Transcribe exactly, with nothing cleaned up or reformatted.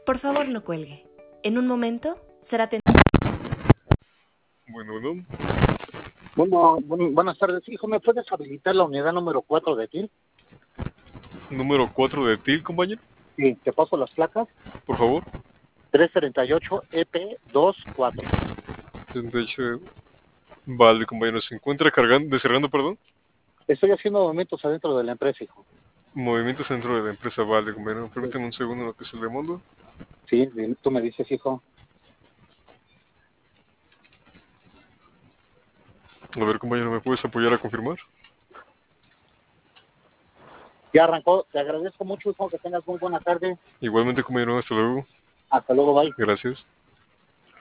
Por favor, no cuelgue. En un momento será atendido. Bueno, bueno. Bueno, bu- buenas tardes, hijo. ¿Me puedes habilitar la unidad número cuatro de TIL? Número cuatro de TIL, compañero. Sí, te paso las placas. Por favor. trescientos treinta y ocho E P veinticuatro. De hecho, vale, compañero. Se encuentra cargando, descargando, perdón. Estoy haciendo movimientos adentro de la empresa, hijo. Movimientos dentro de la empresa, vale, compañero. Permíteme un segundo en lo que se le mando. Sí, tú me dices, hijo. A ver, compañero, ¿me puedes apoyar a confirmar? Ya arrancó. Te agradezco mucho, hijo. Que tengas muy buena tarde. Igualmente, compañero, hasta luego. Hasta luego, bye. Gracias.